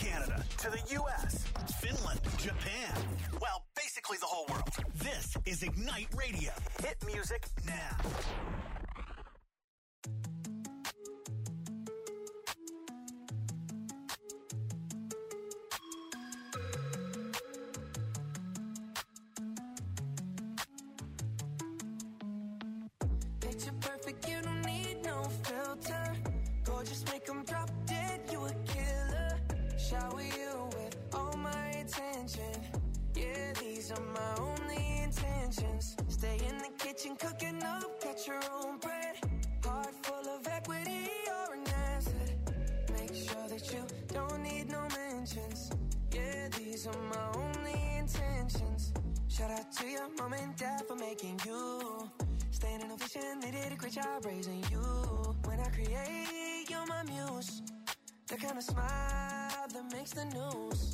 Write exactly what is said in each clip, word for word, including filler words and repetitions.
Canada to the U S, Finland, Japan. Well, basically the whole world. This is Ignite Radio. Hit music now. Picture perfect, you don't need no filter. Gorgeous, make them drop dead, you a killer. Shower you with all my attention. Yeah, these are my only intentions. Stay in the kitchen, cooking up, get your own bread. Heart full of equity, you're an asset. Make sure that you don't need no mentions. Yeah, these are my only intentions. Shout out to your mom and dad for making you. Staying in a vision, they did a great job raising you. When I create, you're my muse. The kind of smile that makes the news.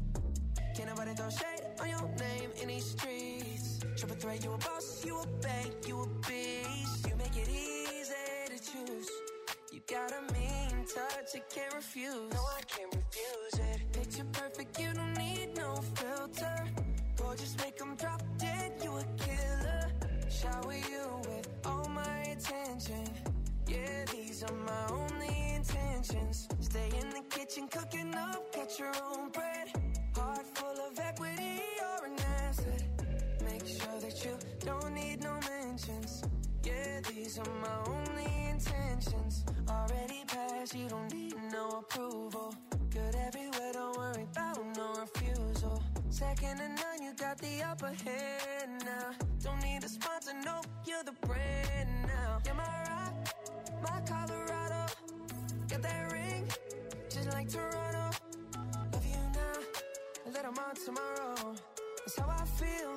Can't nobody throw shade on your name in these streets. Triple threat, you a boss, you a bank, you a beast. You make it easy to choose. You got a mean touch, I can't refuse. No, I can't refuse it. Picture perfect, you don't need no filter. Gorgeous, make them drop dead, you a killer. Shower you with all my attention. Yeah, these are my only intentions. Stay in the kitchen, cooking up, get your own bread. Heart full of equity, you're an asset. Make sure that you don't need no mentions. Yeah, these are my only intentions. Already passed, you don't need no approval. Good everywhere, don't worry about no refusal. Second to none, you got the upper hand now. Don't need a sponsor, no, you're the brand now. You're my rock, my Colorado. Got that ring, just like Toronto. Love you now, and let 'em on tomorrow. That's how I feel.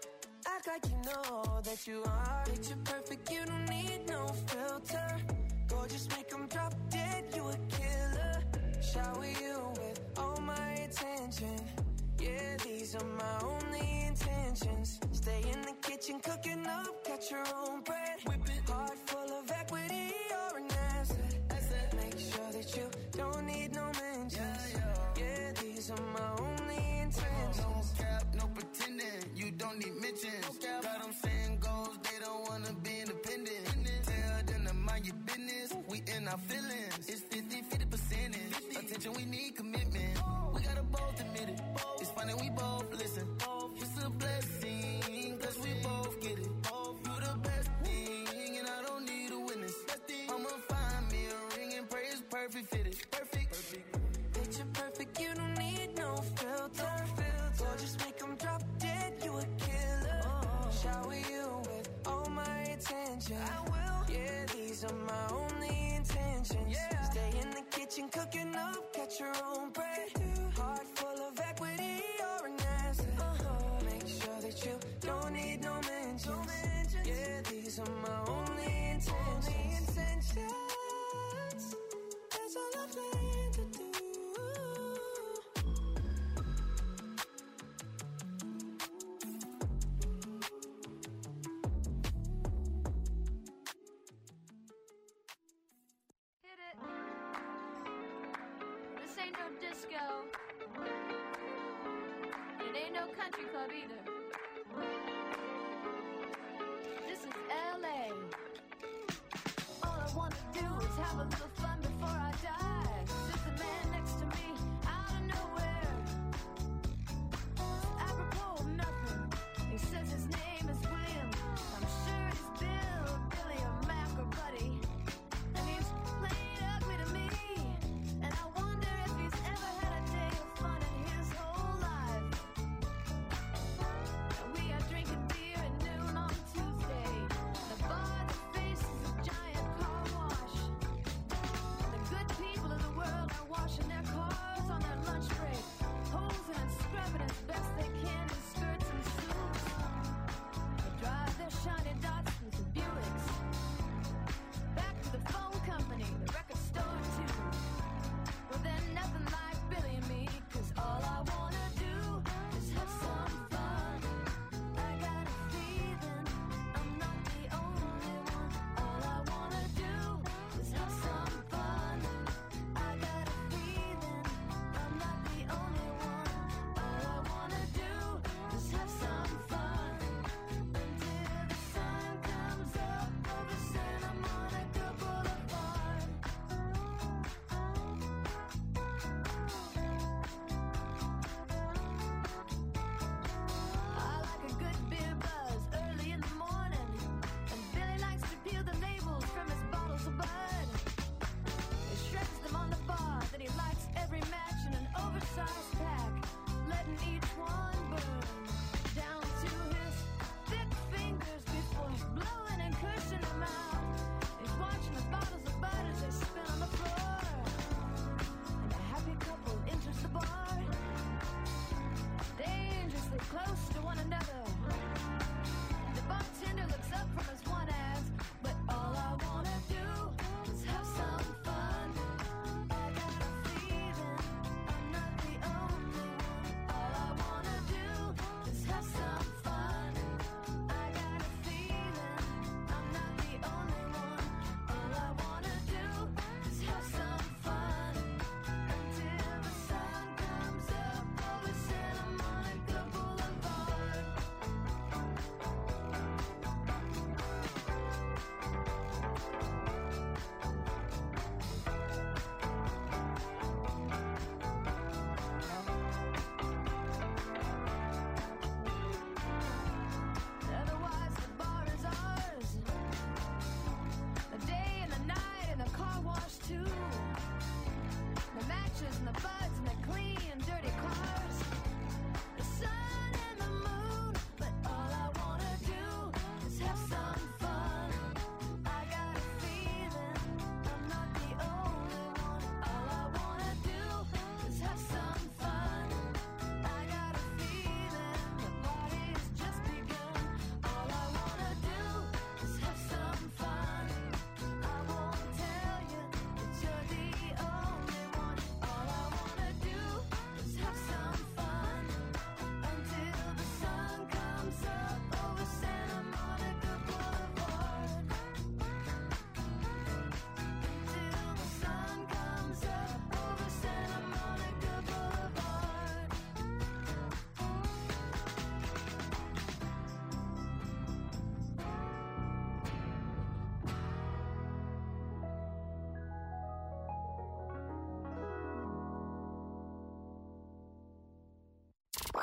Act like you know that you are. Picture perfect, you don't need no filter. Gorgeous, make 'em drop dead, you a killer. Shower you with all my attention. Yeah, these are my only intentions. Stay in the kitchen, cooking up, get your own bread. Whip it. Heart full of equity, you're an asset. asset. Make sure that you don't need no mentions. Yeah, yeah. Yeah, these are my only intentions. No cap, no pretending, you don't need mentions. No got them saying goals, they don't wanna be independent. Tell them to mind your business, we in our feelings. It's fifty, fifty percentage. Attention, we need commitment. We gotta both admit it. It's funny, we both listen. It's a blessing, cause we both get it. You the best thing, and I don't need a witness. I'ma find me a ring and pray it's perfect fitted. Perfect. Picture perfect, you don't need no filter. Gorgeous, make 'em drop dead, you a killer. Shower you with all my attention. I will. Yeah, these are my only intentions. Yeah. Stay in the kitchen, cooking up, get your own bread. Heart full of equity, you're an asset. Uh-huh. Make sure that you don't need no mentions. No mentions. Yeah, these are my only intentions. Only intentions. That's all I plan to do. Hit it. This ain't no disco. It ain't no country club either. This is L A. All I wanna do is have a little fun before I die. There's a man next to me out of nowhere. Apropos of nothing. He says his name is William. I'm sure he's Bill, Billy, or Mac or Buddy. And he's played ugly to me. And I wonder if he's ever had a day of fun in his whole life. And we are drinking beer at noon on Tuesday. The bar that faces a giant car wash.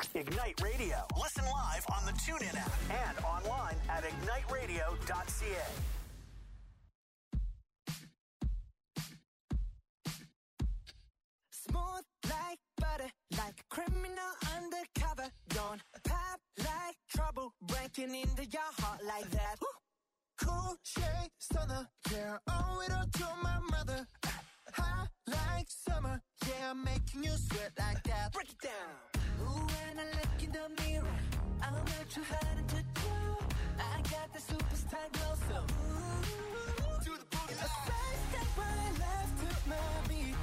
Ignite Radio. Listen live on the TuneIn app and online at ignite radio dot c a. Smooth like butter, like a criminal undercover. Don't pop like trouble, breaking into your heart like that. Cool shade stunner, yeah, owe it all to my mother. Hot like summer, yeah, I'm making you sweat like that. Break it down. Ooh, when I look in the mirror, I'm not too hard to do. I got the superstar glow, so ooh, Do the boogie a side step right left to my beat.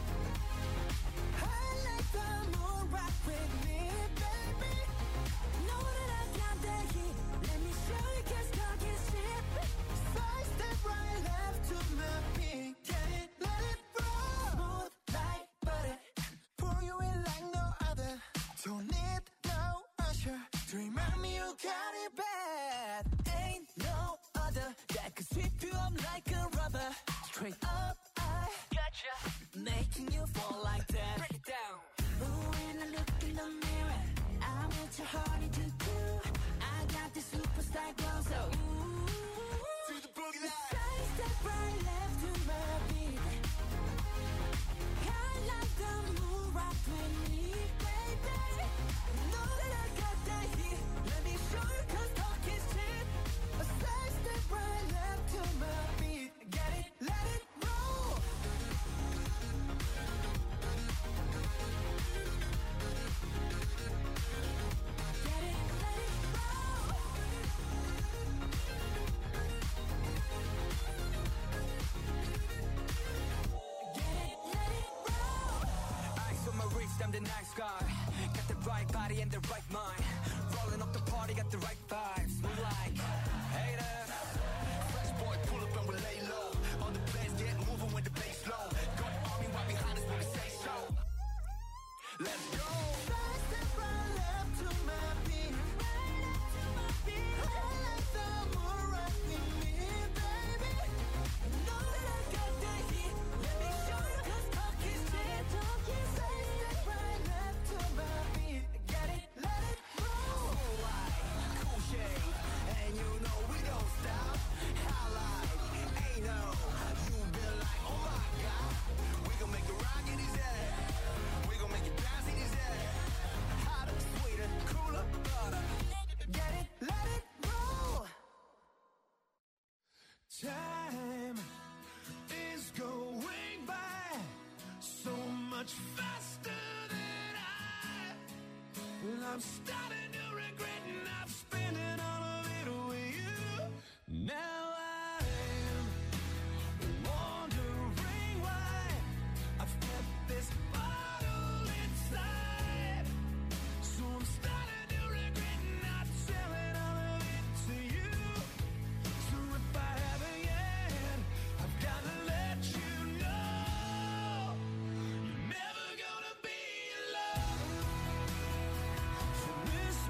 I like the moon rock with me, baby. Know that I got that heat. Let me show you, 'cause talk is cheap. Side step right left to my beat. Get it, let it roll. Smooth like butter. Pour you in like no other. Don't need no usher to remind me you got it bad. Ain't no other that could sweep you up like a rubber. Straight up, I gotcha, making you fall like that. Break it down. Ooh, when I look in the mirror, I'm what your heart need to do. I got the superstar glow, so ooh, Do the boogie line. side step right left to my beat. I like the moon rock with me, baby. Know that I got that heat. Let me show you, 'cause talk is cheap. A side step right left to my beat. Get it, let it roll. Get it, let it roll. Get it, let it roll. Ice on my wrist, I'm the nice guy. Got the right body and the right mind. Rolling up the party, got the right vibes. Move like haters. Fresh boy, pull up and we lay low. All the players get moving with the bass low. Got army right behind us when we say so. Let's go. Side step right left to my beat. Right up to my beat. I like the moon rock with me, baby. Know that I got that heat. Let me show you, 'cause talk is cheap. Talk is Side step right left to my beat. Get it, let it roll. Cool like, cool shade. And you know we don't stop. High like, ain't no. You been like, oh my God. We gon' make it rock in his head. We gon' make it bounce in his head. Hotter, sweeter, cooler, butter. Get it, let it roll. Time is going by so much faster than I. Well, I'm starting to regret not spending all of it with you. Now I'm wondering why I've kept this bottle inside. So I'm starting to regret not selling all of it to you. So if I haven't yet, I've gotta let you know you're never gonna be alone. So this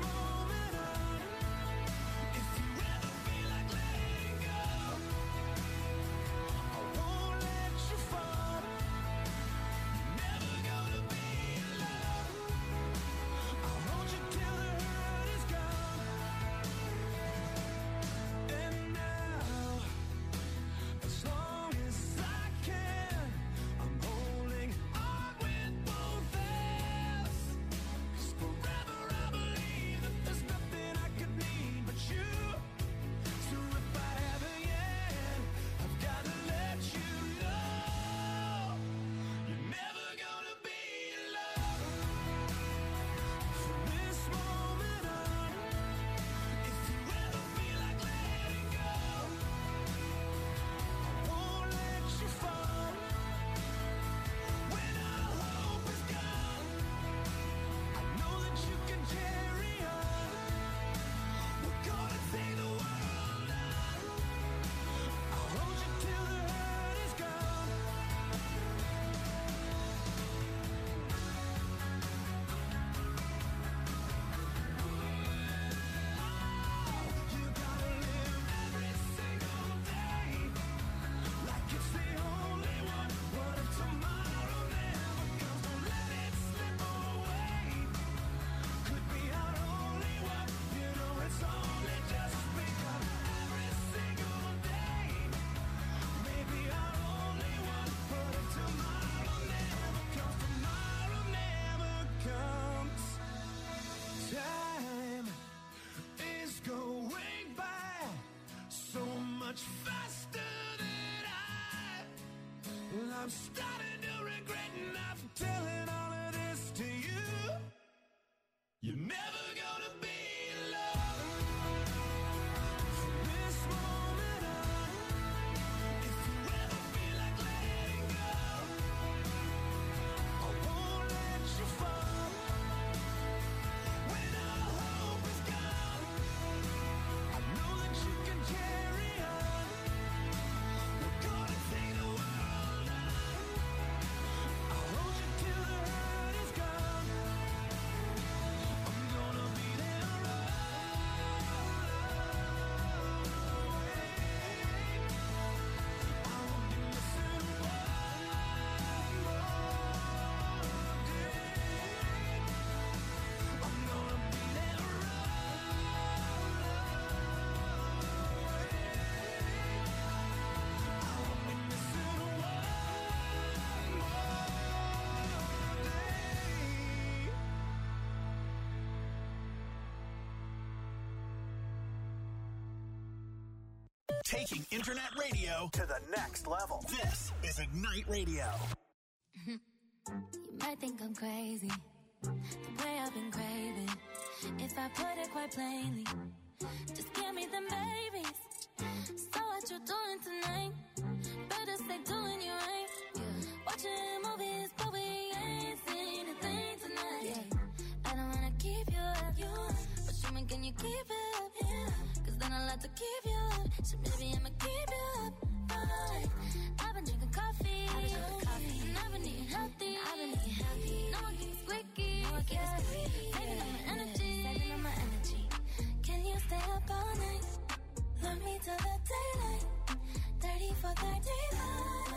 Taking internet radio to the next level. This is Ignite Radio. You might think I'm crazy, the way I've been craving. If I put it quite plainly, just give me them babies. So what you doing tonight? Better stay doing you right. Watching movies, but we ain't seen a thing tonight. Yeah. I don't wanna keep you up, you up. But show me, can you keep it up? Yeah. Cause then I'll have to keep you up. So maybe I'ma keep you up. Right. I've been drinking coffee, I've been drinking coffee. And I've been eating healthy, I've been eating healthy. No one keeps squeaky, no one keeps squeaky. Saving up my energy, saving up my energy. Can you stay up all night? Love me till the daylight. thirty for thirty-five.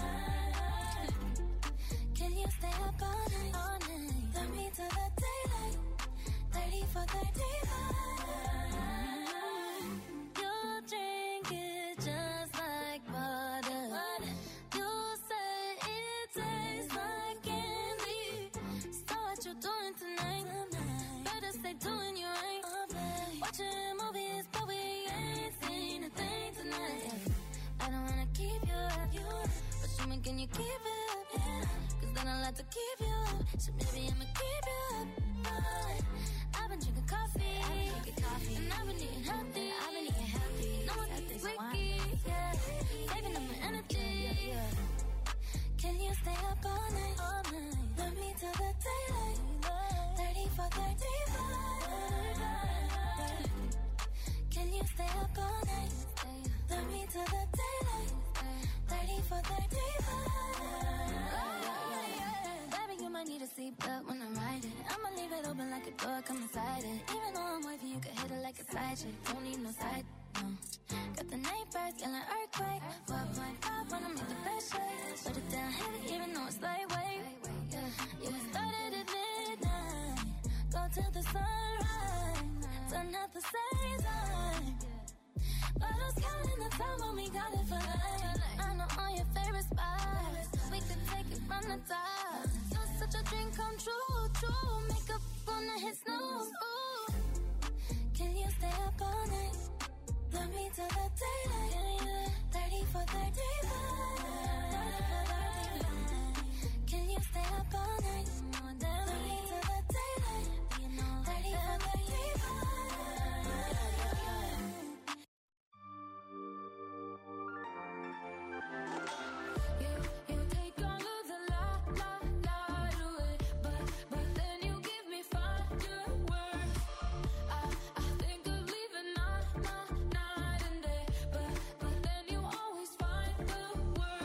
Can you stay up all night? All night. Love me till the daylight. thirty for thirty-five. You drink it just like water. water. You say it tastes like candy. So what you doing tonight? tonight. Better stay doing you right. right. Watching movies, but we ain't seen a thing tonight. Yeah. I don't wanna keep you up, you up. But show me, can you keep it up? Yeah. Cause then I'll have to keep you up. So maybe I'ma keep you up. Right. I've been drinking coffee, I've been drinking coffee. And I've been eating healthy, I've been eating healthy. No one keeps wiki, yeah. Saving up my energy, yeah, yeah. Can you stay up all night? All night. Love me till the daylight. thirty for thirty-five. Can you stay up all night? Love me till the daylight. thirty for thirty-five. Baby, you might need a seatbelt when I'm riding. I'ma leave it open like a door, come inside it. Even though I'm wavy, you can hit it like a side chick. Don't need no side, no. Got the night birds, yelling earthquake. four point five when I make the best shake. Put it down heavy, even though it's lightweight. Yeah, yeah, we started at midnight. Go till the sunrise. Done at the same time. But I was counting the time when we got it for life. I know all your favorite spots. We could take it from the top. You're such a dream come true, true. Makeup on the hit snooze. Ooh. Can you stay up all night? Love me till the daylight. thirty for thirty-five. Can you stay up all night? Love me till the daylight. thirty for thirty-five. Words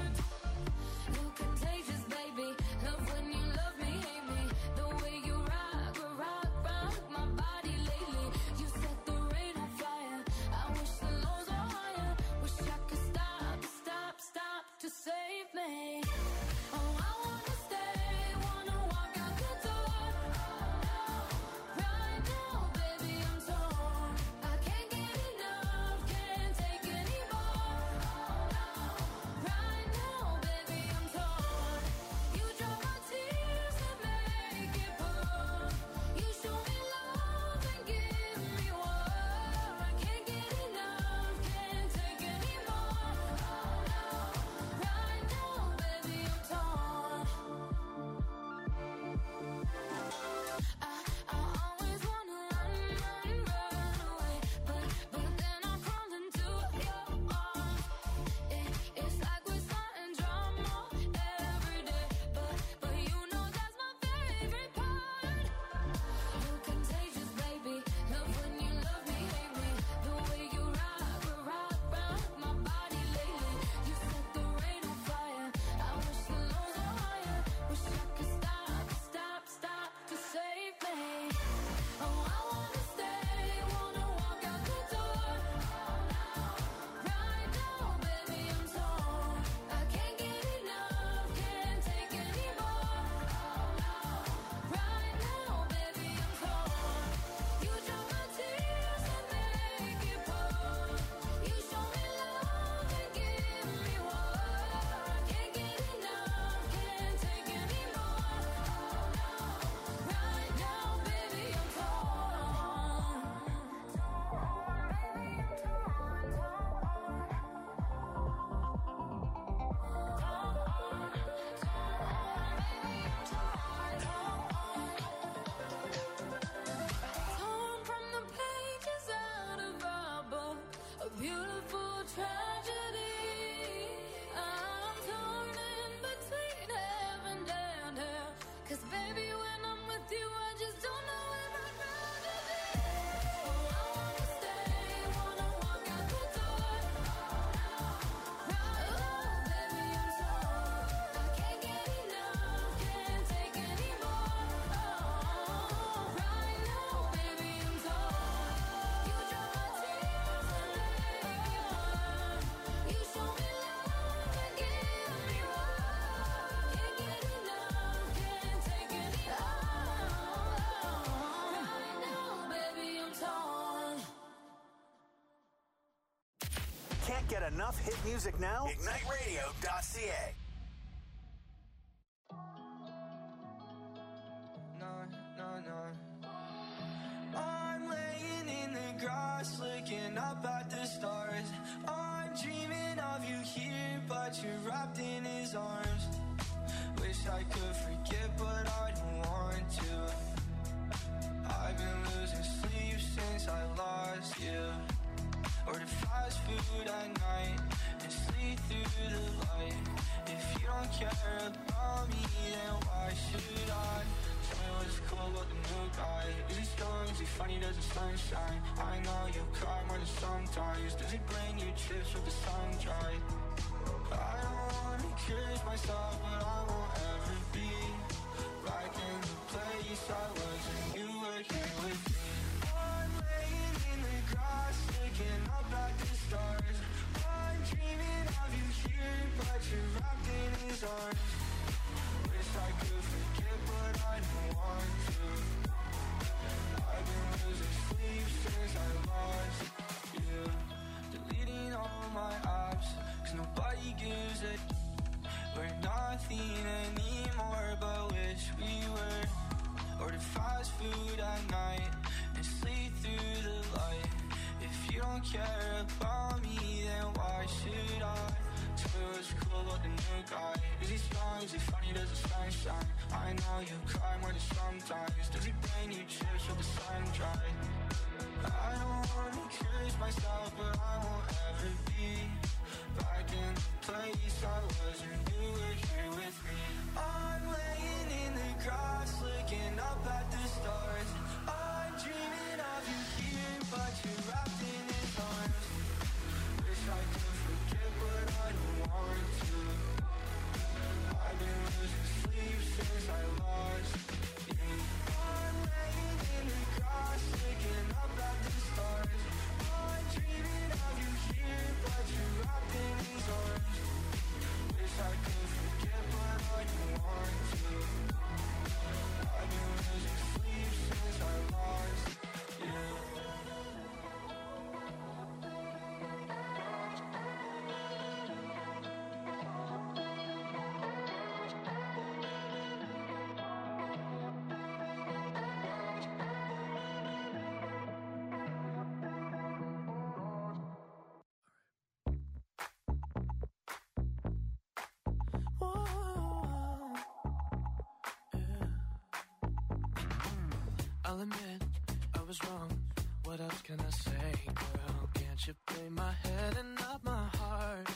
Can't get enough hit music now? ignite radio dot c a. No, no, no. I'm laying in the grass, looking up at the stars. I'm dreaming of you here, but you're wrapped in his arms. Wish I could forget, but I don't want to. I've been losing sleep since I lost you. Order fast food at night and sleep through the light. If you don't care about me, then why should I? Tell me what's cool about the new guy. Is he strong? Is he funny? Does the sun shine? I know you cry more than sometimes. Does he bring you trips with the sun dry? I don't wanna curse myself, but I won't ever be back in the place I was when you were here with me. I'm laying in the grass, looking up at the stars. I'm dreaming of you here, but you're wrapped in his arms. Wish I could forget, but I don't want to. I've been losing sleep since I lost you. Deleting all my apps, cause nobody gives a. We're nothing anymore, but wish we were. Order fast food at night and sleep through the light. If you don't care about me, then why should I? Tell me what's cool about the new guy. Is he strong? Is he funny? Does the sun shine? I know you cry more than sometimes. Does he bring you chips with the sun dry? I don't wanna curse myself, but I won't ever be back in the place I was when you were here with me. I'm laying in the grass, looking up at the stars. I'm dreaming of you here, but you're wrapped in his arms. Wish I could forget, but I don't want to. I've been losing sleep since I lost you. I'm laying in the grass, looking up at the stars. I'm dreaming of you here, but you're wrapped in his arms. Wish I could forget, but I don't want to. I've been losing sleep since I lost you. I'll admit I was wrong. What else can I say, girl? Can't you play my head and not my heart?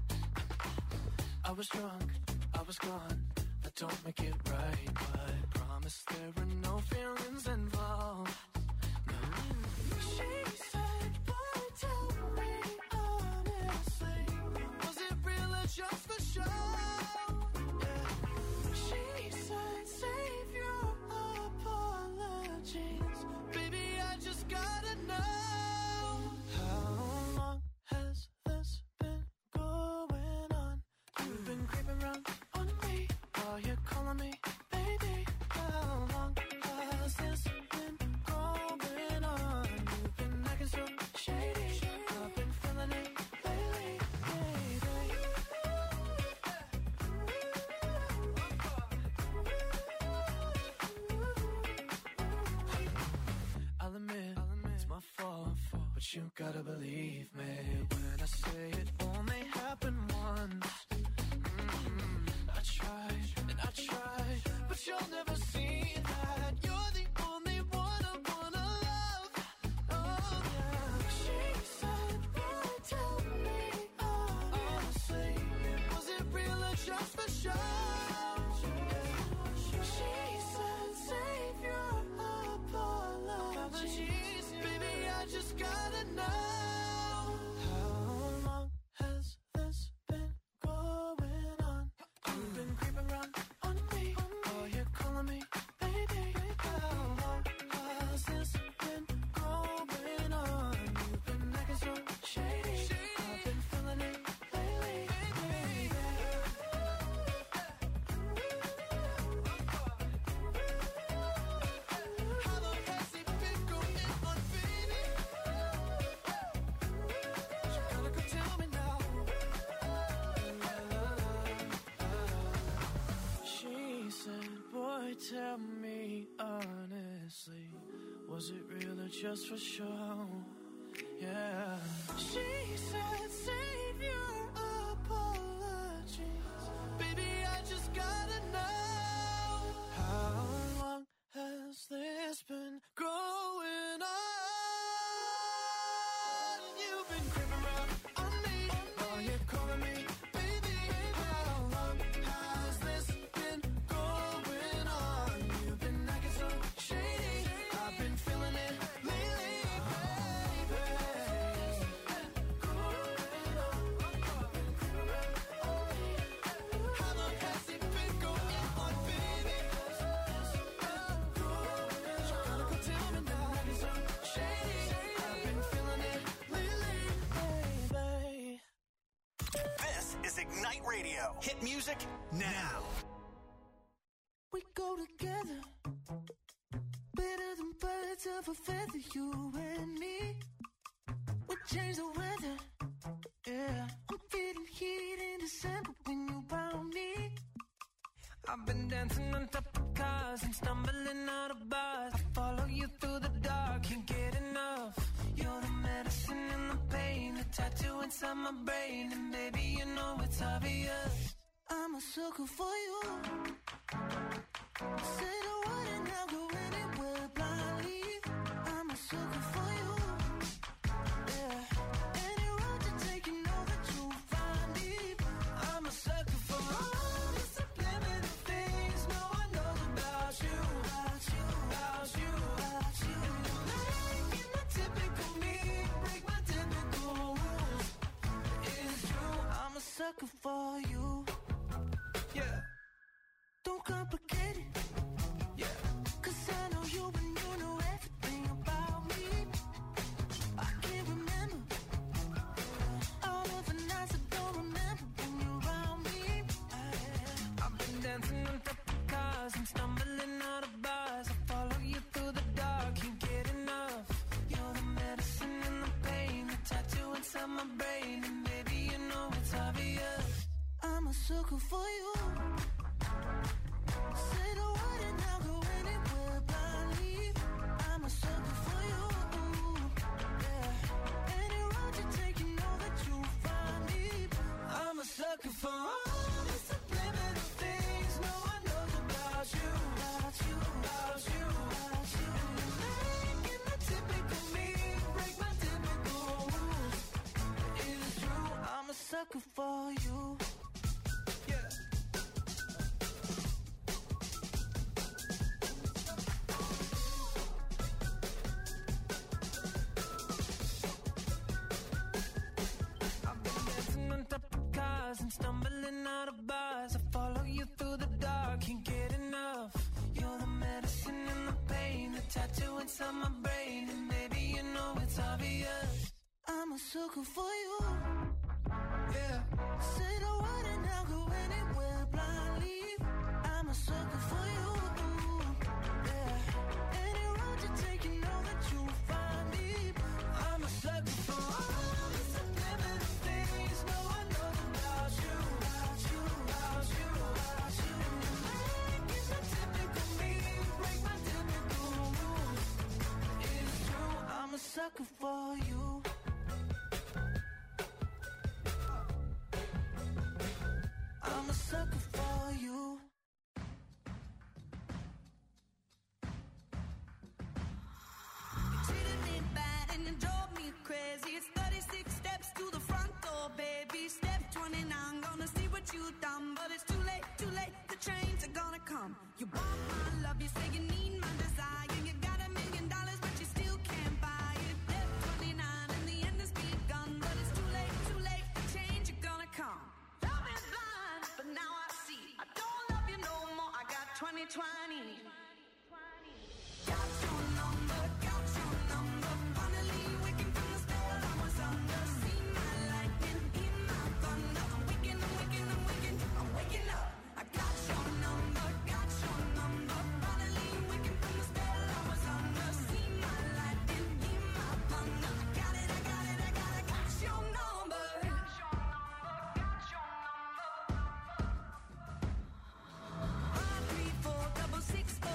I was drunk, I was gone. That don't make it right, but promise there were no feelings involved. No. She said, boy, tell me honestly, was it real or just for show? Yeah. She said, save your apologies. Baby, I just gotta know, how long has this been going on? You've been creeping around on me while you're calling me baby. How long has this been going on? You've been acting so shady. I've been feeling it lately, baby. I'll admit, it's my fault, but you gotta believe me when I say it only happened once. Mm-hmm. I tried and I tried, but you'll never see that. You're the only one I wanna love. Oh yeah. She said, boy, tell me honestly, was it real or just for show? She said, save your apologies. Baby, I just gotta know, how long has this been going tell me honestly, was it real or just for show? Yeah. She said, save your apologies. Baby, I just gotta know, how long has this been going on? You've been creeping around on me while you're calling me baby. How long has this been going on? You've been acting so shady, I've been feeling it lately, baby. How long has it been going on, baby? Gotta go tell me now, acting so shady, I've been feeling it lately, baby. This is Ignite Radio. Hit music now. We go together, better than birds of a feather, you and me. We change the weather, yeah. I'm feeling heat in December when you found me. I've been dancing on top of cars and stumbling out of bars. I follow you through the dark, can't get enough. You're the medicine and the pain, the tattoo inside my brain. And baby, you know it's obvious, I'm a sucker for you. Say the word and I'll go anywhere blindly. I'm a sucker for you, yeah. Any road you take, you know that you'll find me. I'm a sucker for all the subliminal things no one knows about you, About you, about you, about you. making the typical me break my typical rules. It's true, I'm a sucker for you. yeah, Don't complicate it, yeah. cause I know you and you know everything about me. I can't remember all of the nights I don't remember when you're around me. I've been dancing on top of cars and stumbling out of bars. I follow you through the dark, can't get enough. You're the medicine and the pain, the tattoo inside my brain. And baby, you know it's obvious, I'm a sucker for you. Say the word and I'll go anywhere blindly. I'm a sucker for you, yeah. Any road you take, you know that you'll find me. I'm a sucker for all the subliminal things no one knows about you, About you, about you, about you. making the typical me break my typical rules. It's true, I'm a sucker for you. yeah. I've been dancing on top of cars and stumbling out of bars. I follow you through the dark, can't get enough. You're the medicine and the pain, the tattoo inside my brain. And baby, you know it's obvious, I'm a sucker for you. yeah. Say the word and I'll go anywhere blindly. I'm a sucker for you, yeah. Any road you take, you know that you'll find me. I'm a sucker for all the subliminal things no one knows about you, About you, about you, about you. making the typical me break my typical rules. It's true, I'm a sucker for you. I'm a sucker for you. You treated me bad and you drove me crazy. It's thirty-six steps to the front door, baby. Step twenty-nine, gonna see what you done. But it's too late, too late, the trains are gonna come. You want my love, you say you need my desire. You got a million dollars, but you still can't buy it. Step twenty-nine, and the end has begun. But it's too late, too late, the change are gonna come. Love is blind, but now I see. I don't love you no more, I got twenty twenty. Got your number, got your number. Finally waking from the spell I was under. See my lightning, hear my thunder. I'm waking, I'm waking, I'm waking, I'm waking up. I got your number, got your number. Finally waking from the spell I was under. See my lightning, hear my thunder. I got it, I got it, I got it, got your number. Five, three, four, double six, four.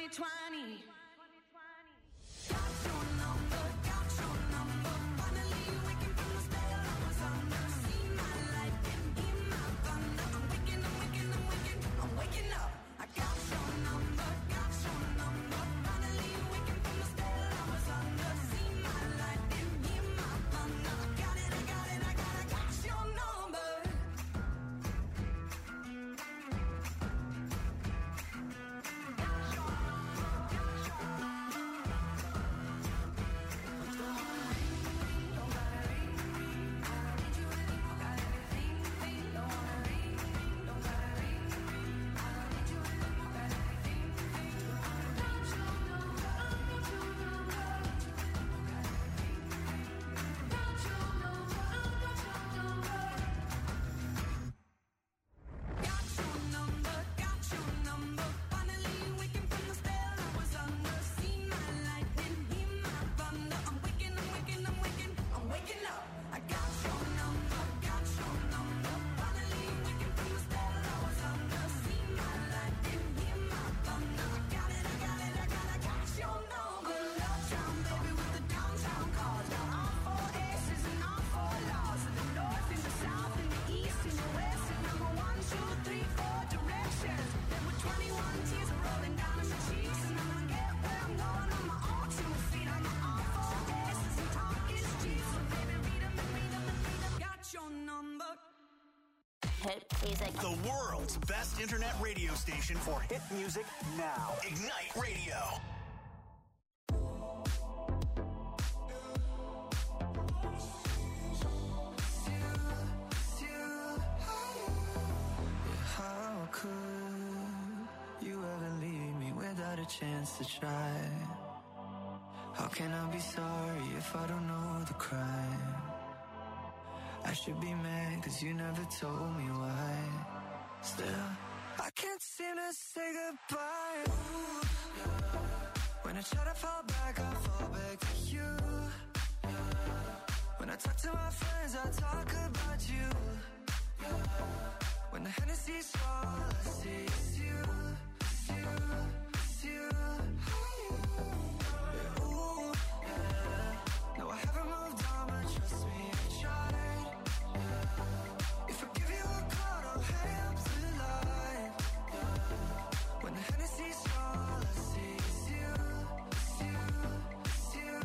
twenty. Hit music. The world's best internet radio station for hit music now. Ignite Radio. How could you ever leave me without a chance to try? How can I be sorry if I don't know the crime? I should be mad cause you never told me why. Still, I can't seem to say goodbye. Ooh, yeah. When I try to fall back, I fall back to you. Yeah. When I talk to my friends, I talk about you. Yeah. When the Hennessy's all I see is you, it's you, it's you. Yeah, ooh, yeah. No, I haven't moved on, but trust me, I tried. If I give you a call, don't hang up the line. Yeah. When the Hennessy's all I see is you, it's you, it's you.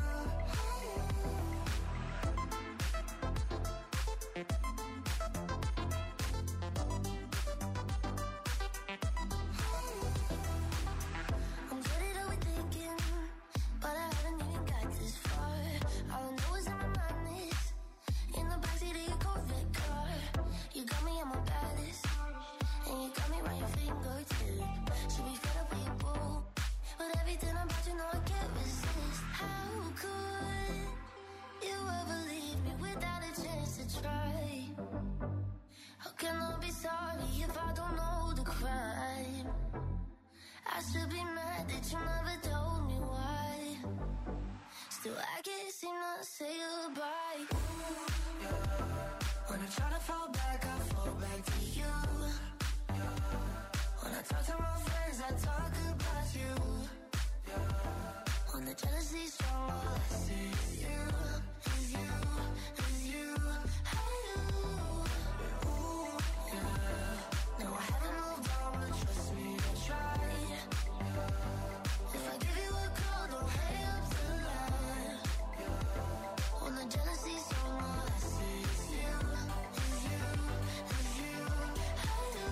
I'm getting overthinking, but I haven't even got this far. All I know is in my mind is in the backseat of your Corvette car. You got me on my baddest, and you got me round your fingertip. Should be fed up with your boo, but everything about you know I can't resist. How could you ever leave me without a chance to try? How can I be sorry if I don't know the crime? I should be mad that you never told me why. Still I can't seem to say goodbye. Ooh, yeah. When I try to fall back, I fall back to you. Yeah. When I talk to my friends, I talk about you. Yeah. When the jealousy's strong, all I see is you, is you, is you. Hey, you. Ooh, yeah. No, I haven't moved on, but trust me, I tried. Yeah. If I give you a call, don't hang up the line. Yeah. When the jealousy's strong, all I see is you, is you, is you. Hey, you.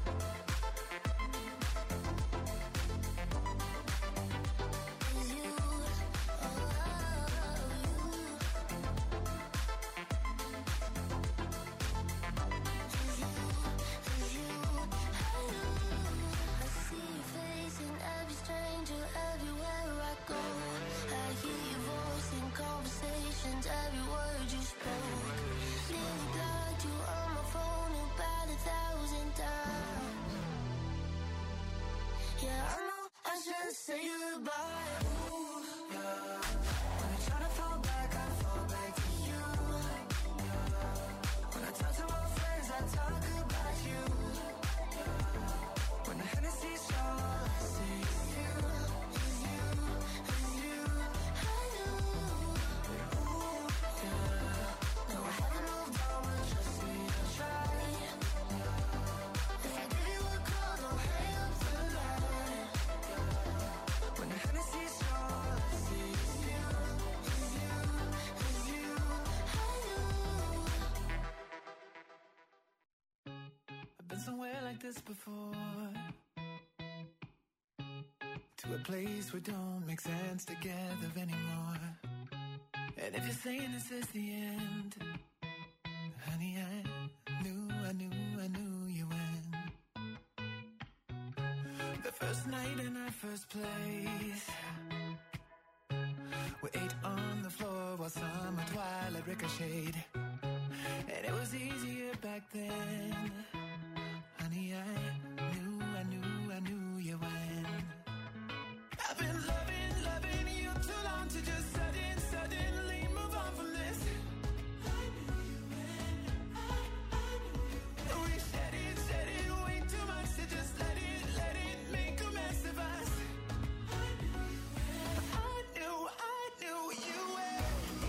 Is you. like this before. To a place where don't make sense together anymore. And if you're saying this is the end, honey, I knew, I knew, I knew you win. The first night in our first place, we ate on the floor while summer twilight ricocheted. And it was easier back then. Honey, I knew, I knew, I knew you win. I've been loving, loving you too long to just sudden, suddenly move on from this. I knew you win. I, I knew you win. We said it, said it way too much to just let it, let it make a mess of us. I knew you win. I knew, I knew you win.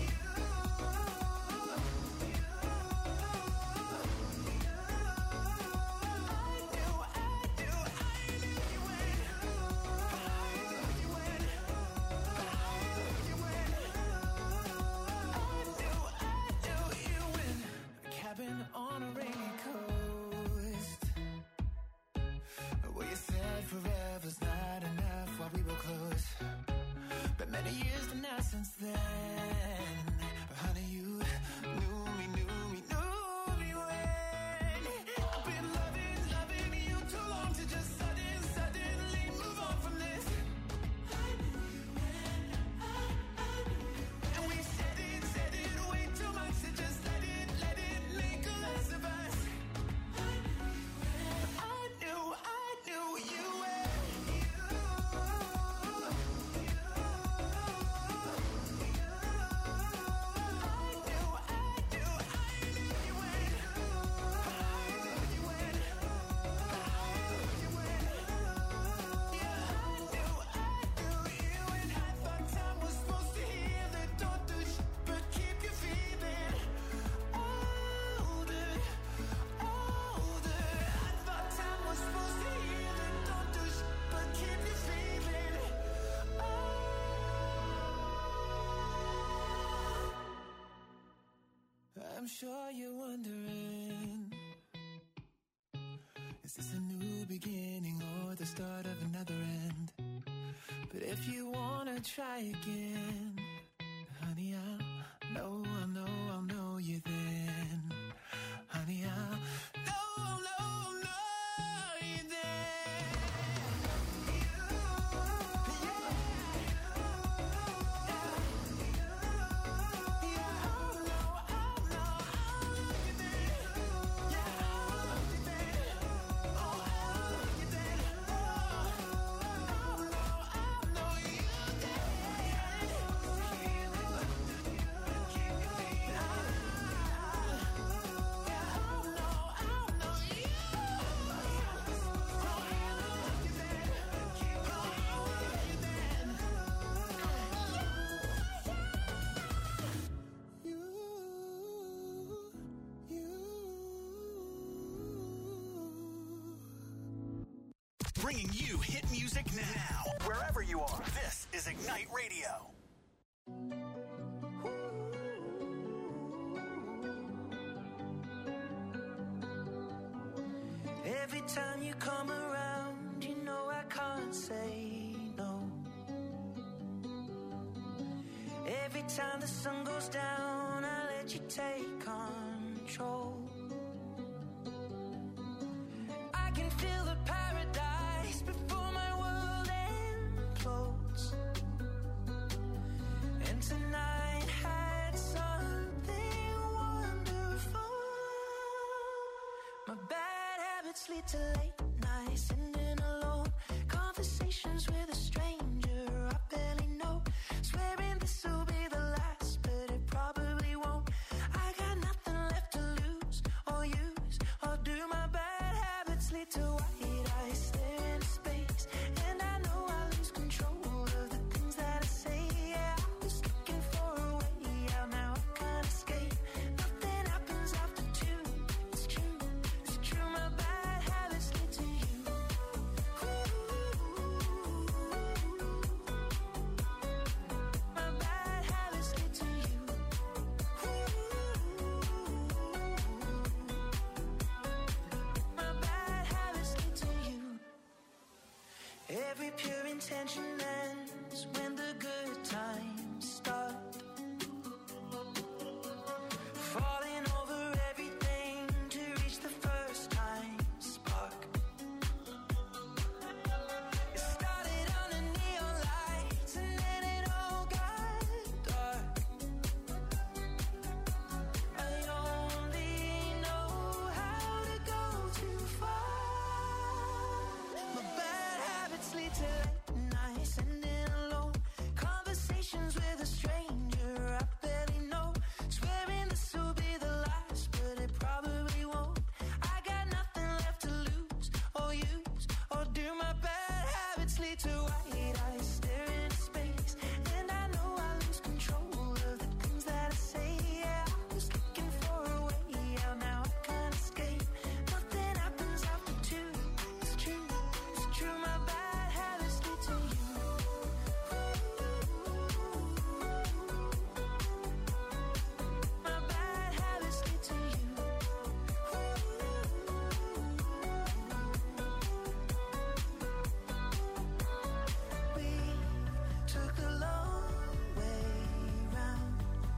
On a rainy coast, where you said forever's not enough while we were close. But many years have now since then. But honey, you knew me, knew me, knew me when. I've been loving, loving you too long to just sudden, suddenly move on from this. I knew you when, I, I knew you when. And we said it, said it way too much to just let it, let it make a mess of us. I knew you when, I knew, I knew you when. You, you, you. I'm sure you're wondering, is this a new beginning or the start of another end? But if you wanna try again, honey, I'll know, I'll know, I'll know you then. Honey, I'll know, I'll know, I'll know you then. You, yeah. Bringing you hit music now, wherever you are. This is Ignite Radio. Every time you come around, you know I can't say no. Every time the sun goes down, I let you take control. I can feel the paradise before my world implodes. And tonight had something wonderful. My bad habits lead to late nights, sitting alone, conversations with a stranger I barely know, swearing this will be the last, but it probably won't. I got nothing left to lose or use or do. My bad habits lead to white eyes staring into space, and I know I lose control of the things that I say. Yeah, I was looking for a way out, now I can't escape. Nothing happens after two. It's true, it's true. My bad habits lead to you. Ooh, ooh, ooh, ooh. intention ends when the good times start. Falling over everything to reach the first time spark. It started under neon lights and then it all got dark. I only know how to go too far. My bad habits lead to late nights and then alone conversations with a stranger I barely know. Swearing this will be the last, but it probably won't. I got nothing left to lose or use or do. My bad habits lead to white eyes staring into space, and I know I lose control of the things that I say. Yeah, I was looking for a way out, now I can't escape. Nothing happens after two. It's true, it's true. My bad habits lead to you. My bad habits lead to you. We took the long way round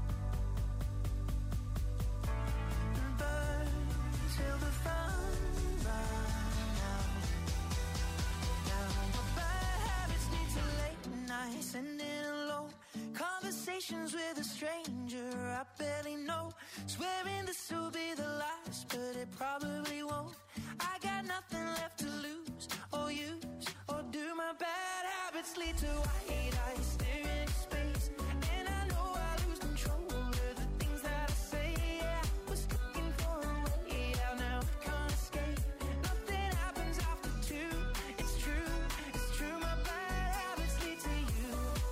and burned till the fun ran out. Now my bad habits lead to late nights and in alone conversations with a stranger I barely know. Swearing this will be the last, but it probably won't. I got nothing left to lose or use or do. My bad habits lead to white eyes staring into space, and I know I lose control of the things that I say. Yeah, I was looking for a way out, now I can't escape. Nothing happens after two. It's true, it's true. My bad habits lead to you.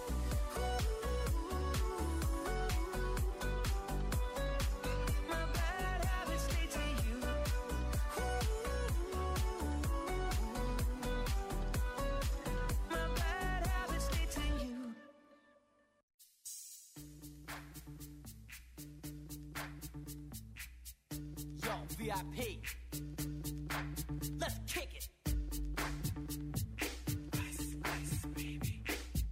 My bad habits lead to you. My bad habits lead to you. Yo, V I P. Let's kick it. Ice, ice, baby.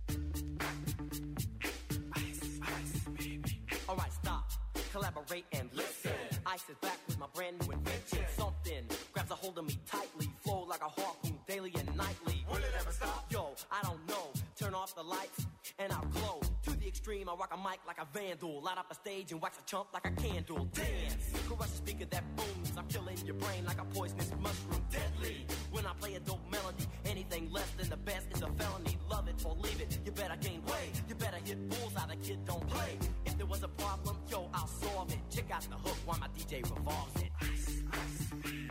Ice, ice, baby. All right, stop. Collaborate and listen. Ice is back with my brand new invention. Something grabs a hold of me tightly. Flow like a harpoon daily and nightly. Will it ever stop? Yo, I don't know. Turn off the lights and I'll glow. To the extreme, I rock a mic like a vandal. Light up a stage and wax a chump like a candle. Dance, crush a speaker that booms. I'm killing your brain like a poisonous mushroom. Deadly, when I play a dope melody. Anything less than the best is a felony. Love it or leave it, you better gain weight. You better hit bullseye, the kid don't play. If there was a problem, yo, I'll solve it. Check out the hook while my D J revolves it. Ice, ice,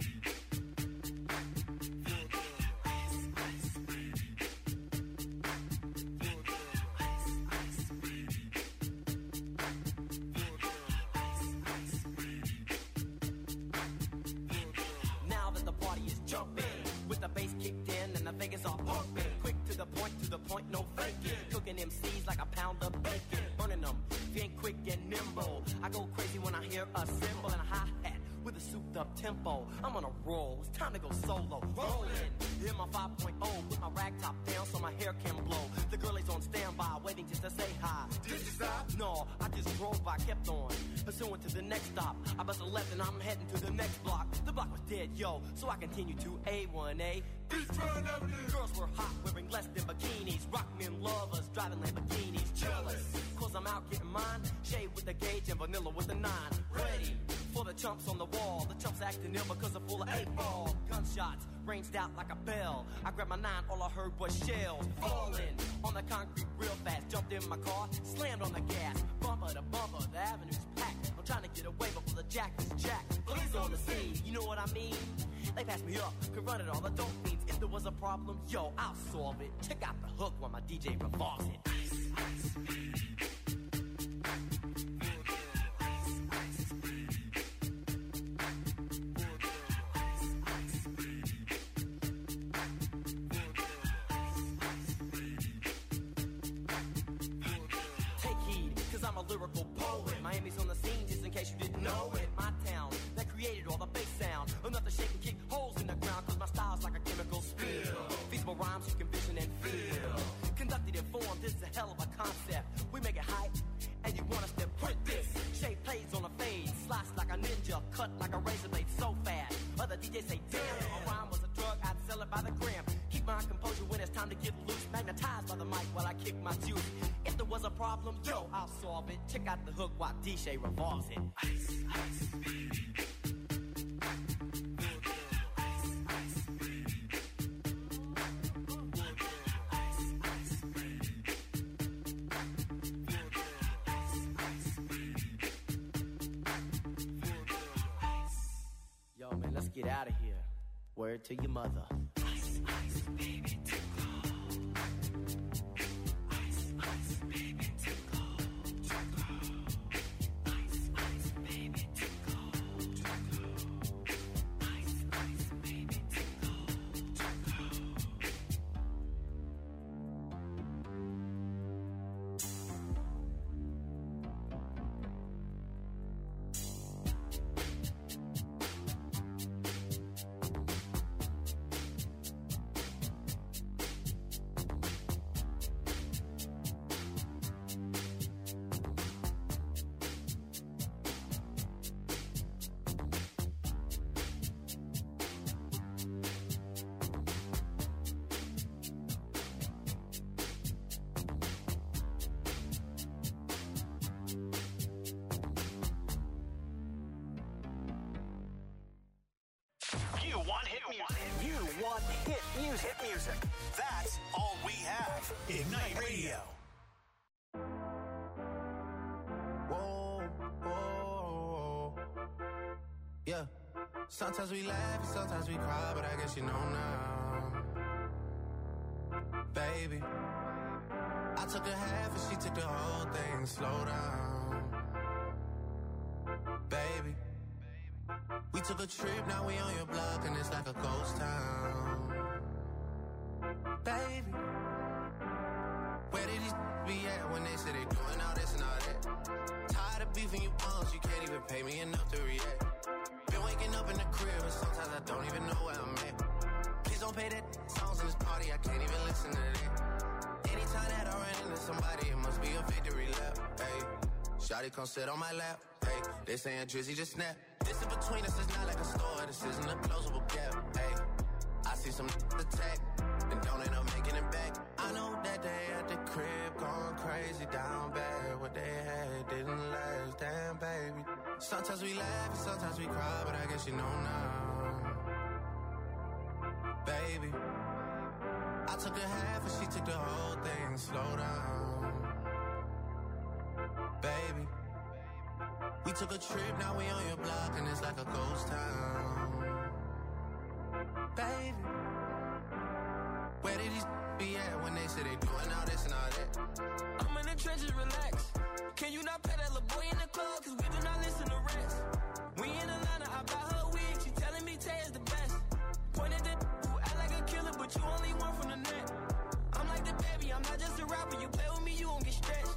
Now that the party is jumping, with the bass kicked in and the Vegas are pumping. Quick to the point, to the point, no faking. Cooking M Cs like a pound of bacon. Burning them, being quick and nimble. I go crazy when I hear a cymbal and a hi-hat with a souped up tempo. I'm on a roll, it's time to go solo. Rolling, hit my five point oh, put my rag top down so my hair can blow. The girl is on standby, waiting just to say hi. Did you stop? No, I just drove by, kept on. Pursuing to the next stop. I bust a left and I'm heading to the next block. The block was dead, yo, so I continue to A one A. Girls were hot, wearing less than bikinis. Rock men lovers, driving Lamborghinis. Jealous, cause I'm out getting mine. Shade with the gauge and vanilla with the nine. Ready for the chumps on the wall. The chumps acting ill because they're full of eight ball. Gunshots ranged out like a bell. I grabbed my nine, all I heard was shells falling on the concrete real fast. Jumped in my car, slammed on the gas. Bumper to bumper, the avenue's packed. I'm trying to get away before the jack is jacked. Police on the scene, you know what I mean? They passed me up, could run it all, the dope fiends. If there was a problem, yo, I'll solve it. Check out the hook while my D J revolves it. Ice, ice, lyrical poet. Miami's on the scene, just in case you didn't know it. My town, that created all the bass sound. Enough to shake and kick holes in the ground, cause my style's like a chemical spill. Feasible rhymes you can vision and feel. kids say, damn, if a rhyme was a drug, I'd sell it by the gram. Keep my composure when it's time to get loose. Magnetized by the mic while I kick my juice. If there was a problem, yo, I'll solve it. Check out the hook while D J revolves it. Ice, ice, baby. Yo, man, let's get out of here. Word to your mother. Ice, ice, baby, too cold. Ice, ice, baby, too cold. Too cold. Ice, ice, baby, too cold. Too cold. Ice, ice, baby, too cold. Too cold. You want hit music. You want hit music. Hit music. That's all we have. Ignite Radio. Whoa, whoa, yeah. Sometimes we laugh and sometimes we cry, but I guess you know now. Baby, I took a half and she took the whole thing. Slow down. Baby, we took a trip, now we on your block and it's like a ghost town. Baby, where did these be at when they say they doing all this and all that? Tired of beefing you bums, you can't even pay me enough to react. Been waking up in the crib and sometimes I don't even know where I'm at. Please don't pay that songs in this party, I can't even listen to that. Anytime that I run into somebody, it must be a victory lap. Hey, shawty come sit on my lap. Hey, they saying Drizzy just snap. This in between us is not like a store, this isn't a closable gap. Hey, I see some attack and don't end up making it back. I know that they at the crib going crazy down bad. What they had didn't last, damn baby. Sometimes we laugh and sometimes we cry, but I guess you know now. Baby, I took a half and she took the whole thing. Slow down. Baby, we took a trip, now we on your block and it's like a ghost town. Baby, where did these be at when they say they doing all this and all that? I'm in the trenches, relax. Can you not pay that little boy in the club? Cause we do not listen to rest. We in Atlanta, I buy her wig. She telling me Tay is the best. Pointed at who act like a killer, but you only one from the net. I'm like the baby, I'm not just a rapper. You play with me, you won't get stretched.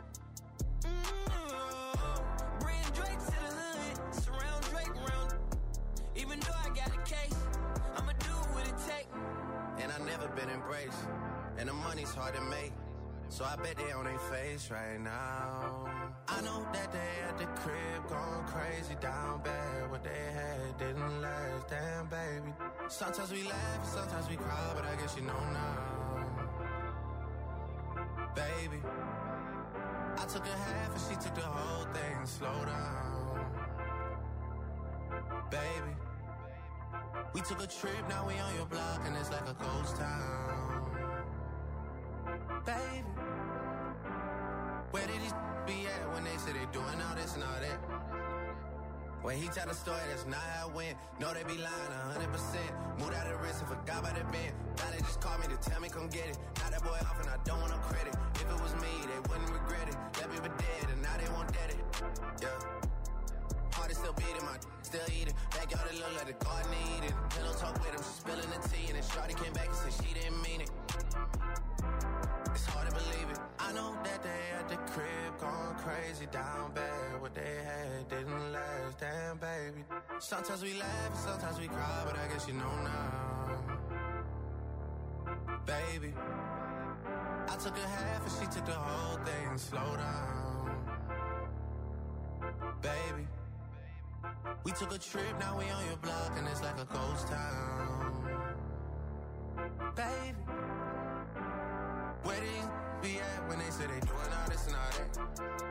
Mm-hmm. Bring Drake to the hood. Surround Drake around. Even though I got a case, I'ma do what it take. And I never been embraced, and the money's hard to make, so I bet they on their face right now. I know that they at the crib going crazy down bad. What they had didn't last, damn baby. Sometimes we laugh, sometimes we cry, but I guess you know now. Baby, I took a half and she took the whole thing. Slow down. Baby, we took a trip, now we on your block and it's like a ghost town. Baby, where did these be at when they say they doing all this and all that? When he tell the story, that's not how it went. No, they be lying one hundred percent. Moved out of the wrist and forgot about the bend. Now they just call me to tell me come get it. Now that boy off and I don't want no credit. If it was me, they wouldn't regret it. Left me for dead and now they won't dead it. Yeah. Heart is still beating, my still eating. Backyard it look like the garden eating. Pillow talk with him, she spilling the tea. And then Shawty came back and said she didn't mean it. It's hard to believe it. I know that they at the crib going crazy down bad. What they had didn't last, damn baby. Sometimes we laugh and sometimes we cry, but I guess you know now. Baby, I took a half and she took the whole thing. Slow down. Baby, We took a trip, now we on your block, and it's like a ghost town. Baby, where do you be at when they say they doing all this and all that?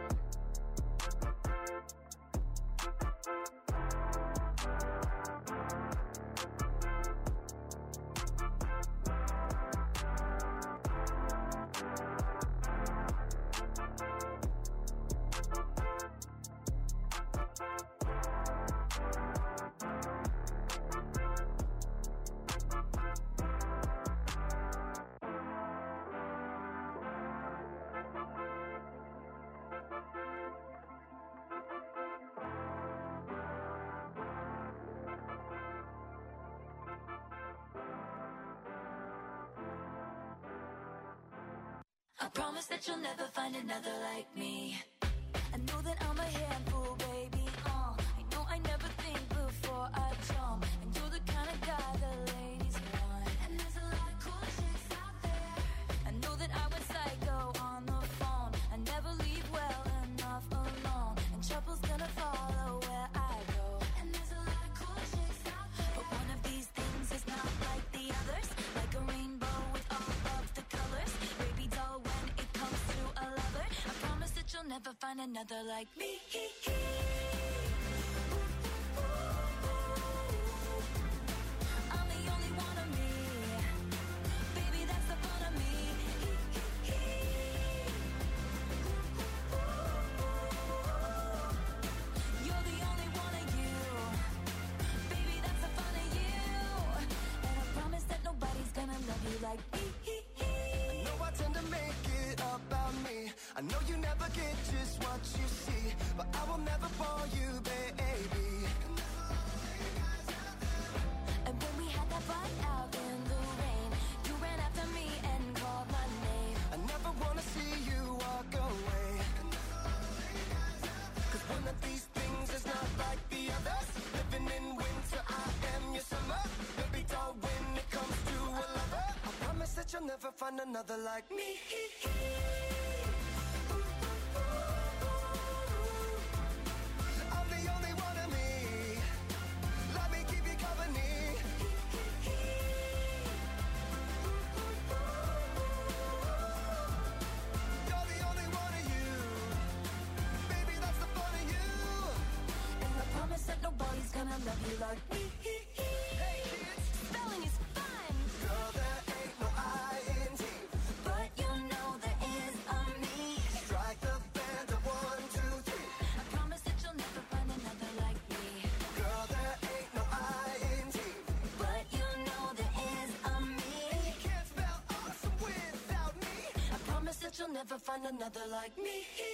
I promise that you'll never find another like me. I know that I'm a handful, baby. Uh, I know I never think before I jump, and you're the kind of guy the ladies want. And there's a lot of cool chicks out there. I know that I went psycho on the phone. I never leave well enough alone, and trouble's gonna follow where I go. And there's a lot of cool chicks out there, but one of these things is not like the others. Like a rainbow with all of the colors. Baby doll, when it comes to a lover, I promise that you'll never find another like me. I'm the only one of me. Baby, that's the fun of me. You're the only one of you. Baby, that's the fun of you. And I promise that nobody's gonna love you like me. I know I tend to make it about me. I know you never get just what you see, but I will never bore you, baby. And when we had that fight out in the rain, you ran after me and called my name. I never wanna see you walk away, cause one of these things is not like the others. Living in winter, I am your summer. Baby doll, when it comes to a lover, I promise that you'll never find another like me. I'm the only one of me. Let me keep you company. You're the only one of you. Baby, that's the fun of you. And I promise that nobody's gonna love you like me. Hey kids, Spelling is fun, girl, there ain't no I N G. but you know there is a me. Strike the band of one, two, three. I promise that you'll never find another like me. Girl, there ain't no I N G. But you know there is a me. You can't spell awesome without me. I promise that you'll never find another like me.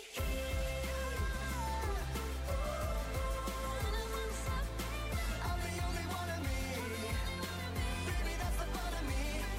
I'm the only one of me. Baby, that's the fun of me.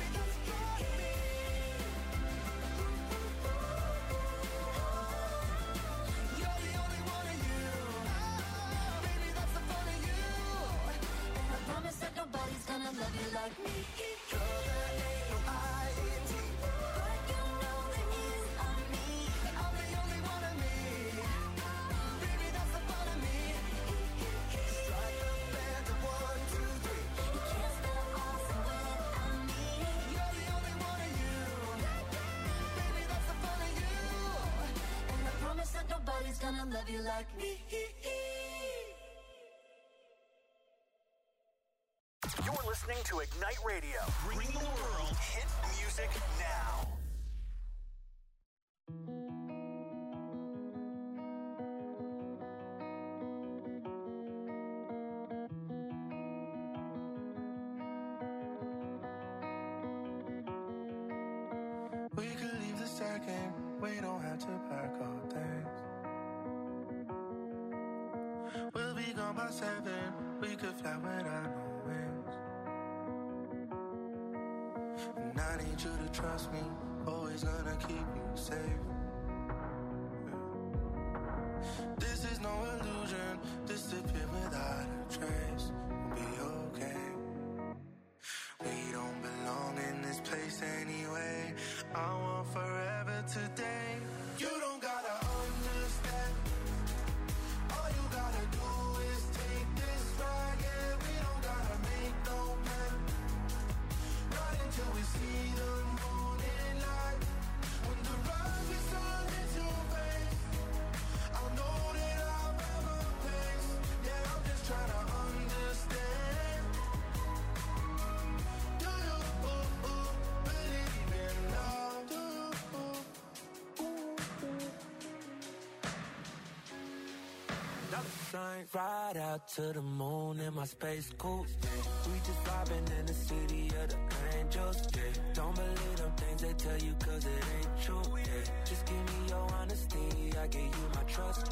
You're the only one of you. Baby, that's the fun of you. And I promise that nobody's gonna love you like me. Girl, there ain't no I N G. But you know there is a me. I'm the only one of me. Baby, that's the fun of me. Strike the band of one, two, three. You can't spell awesome without me. You're the only one of you. Baby, that's the fun of you. And I promise that nobody's gonna love you like me. You're listening to Ignite Radio. Bring the world hit music now. We could leave the second, we don't have to pack our things. We'll be gone by seven, we could fly without no wings. And I need you to trust me, always gonna keep you safe. This is no illusion, disappear without a trace. We'll be okay. We don't belong in this place anyway. I want forever today. You don't gotta understand. All you gotta do is take this dollar signs. Ride out to the moon in my space coupe. Yeah. We just vibing in the city of the angels. Yeah. Don't believe them things they tell you cause it ain't true. Yeah. Just give me your honesty, I give you my trust.